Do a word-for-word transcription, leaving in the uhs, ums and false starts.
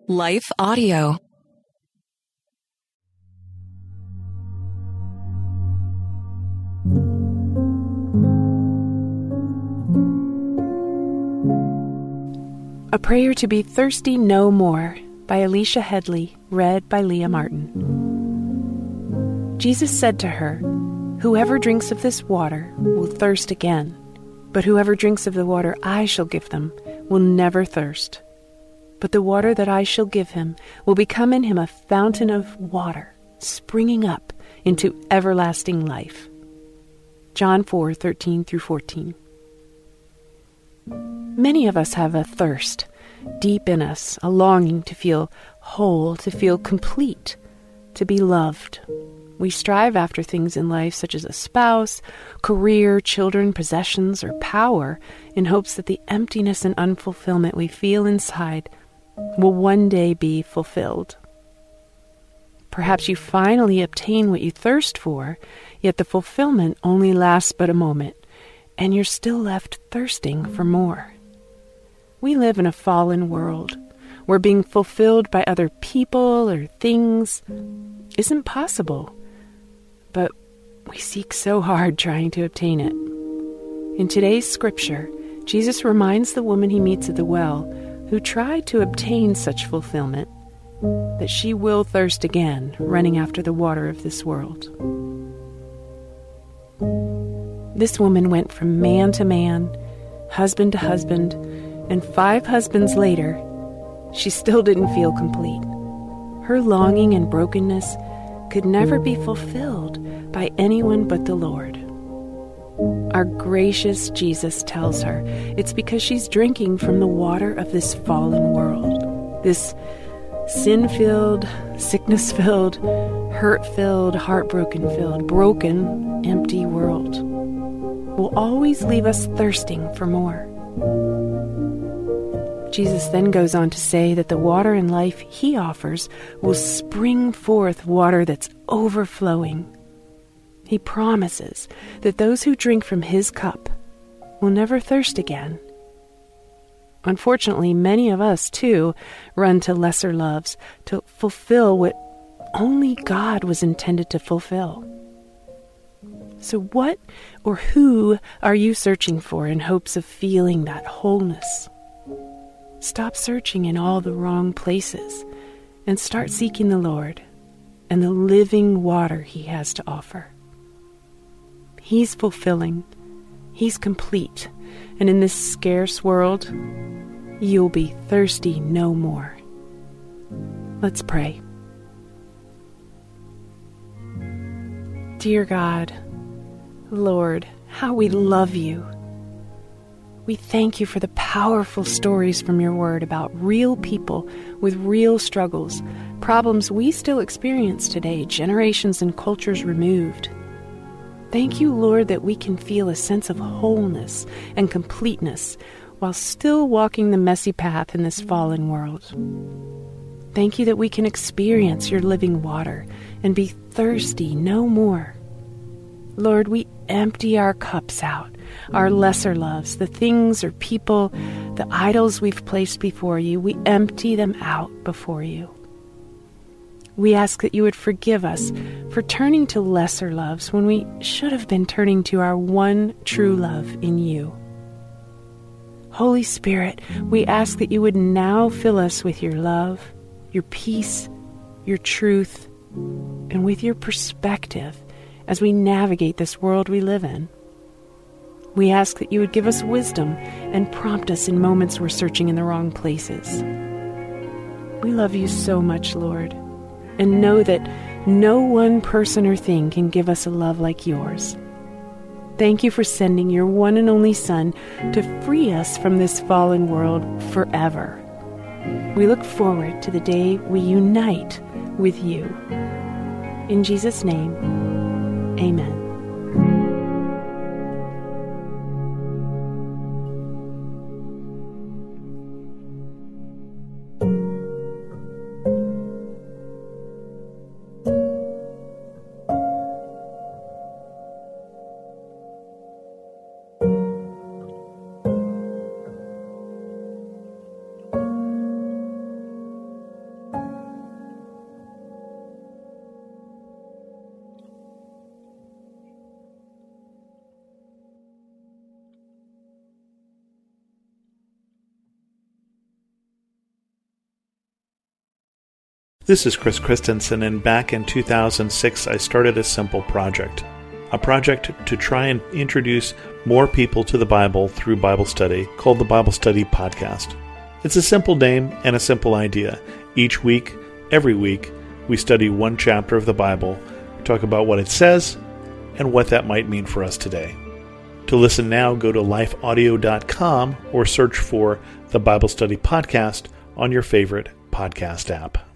Life Audio. A Prayer to Be Thirsty No More by Alicia Headley, read by Leah Martin. Jesus said to her, "Whoever drinks of this water will thirst again, but whoever drinks of the water I shall give them will never thirst. But the water that I shall give him will become in him a fountain of water, springing up into everlasting life." John four, thirteen through fourteen. Many of us have a thirst deep in us, a longing to feel whole, to feel complete, to be loved. We strive after things in life such as a spouse, career, children, possessions, or power in hopes that the emptiness and unfulfillment we feel inside will one day be fulfilled. Perhaps you finally obtain what you thirst for, yet the fulfillment only lasts but a moment, and you're still left thirsting for more. We live in a fallen world where being fulfilled by other people or things isn't possible, but we seek so hard trying to obtain it. In today's scripture, Jesus reminds the woman he meets at the well, who tried to obtain such fulfillment, that she will thirst again, running after the water of this world. This woman went from man to man, husband to husband, and five husbands later, she still didn't feel complete. Her longing and brokenness could never be fulfilled by anyone but the Lord. Our gracious Jesus tells her it's because she's drinking from the water of this fallen world, this sin-filled, sickness-filled, hurt-filled, heartbroken-filled, broken, empty world will always leave us thirsting for more. Jesus then goes on to say that the water and life he offers will spring forth water that's overflowing. He promises that those who drink from his cup will never thirst again. Unfortunately, many of us, too, run to lesser loves to fulfill what only God was intended to fulfill. So what or who are you searching for in hopes of feeling that wholeness? Stop searching in all the wrong places and start seeking the Lord and the living water he has to offer. He's fulfilling, he's complete, and in this scarce world, you'll be thirsty no more. Let's pray. Dear God, Lord, how we love you. We thank you for the powerful stories from your word about real people with real struggles, problems we still experience today, generations and cultures removed. Thank you, Lord, that we can feel a sense of wholeness and completeness while still walking the messy path in this fallen world. Thank you that we can experience your living water and be thirsty no more. Lord, we empty our cups out, our lesser loves, the things or people, the idols we've placed before you, we empty them out before you. We ask that you would forgive us for turning to lesser loves when we should have been turning to our one true love in you. Holy Spirit, we ask that you would now fill us with your love, your peace, your truth, and with your perspective as we navigate this world we live in. We ask that you would give us wisdom and prompt us in moments we're searching in the wrong places. We love you so much, Lord, and know that no one person or thing can give us a love like yours. Thank you for sending your one and only Son to free us from this fallen world forever. We look forward to the day we unite with you. In Jesus' name, amen. This is Chris Christensen, and back in two thousand six I started a simple project. A project to try and introduce more people to the Bible through Bible study called the Bible Study Podcast. It's a simple name and a simple idea. Each week, every week, we study one chapter of the Bible, talk about what it says, and what that might mean for us today. To listen now, go to life audio dot com or search for the Bible Study Podcast on your favorite podcast app.